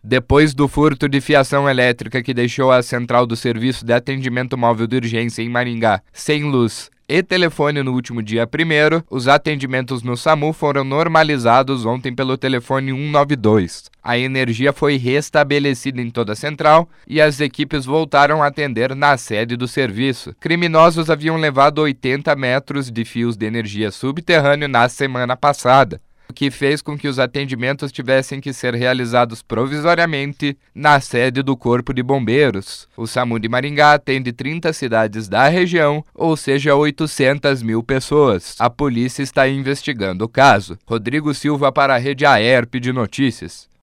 Depois do furto de fiação elétrica que deixou a central do Serviço de Atendimento Móvel de Urgência em Maringá sem luz e telefone no último dia 1º, os atendimentos no SAMU foram normalizados ontem pelo telefone 192. A energia foi restabelecida em toda a central e as equipes voltaram a atender na sede do serviço. Criminosos haviam levado 80 metros de fios de energia subterrâneo na semana passada, o que fez com que os atendimentos tivessem que ser realizados provisoriamente na sede do Corpo de Bombeiros. O SAMU de Maringá atende 30 cidades da região, ou seja, 800 mil pessoas. A polícia está investigando o caso. Rodrigo Silva para a Rede AERP de Notícias.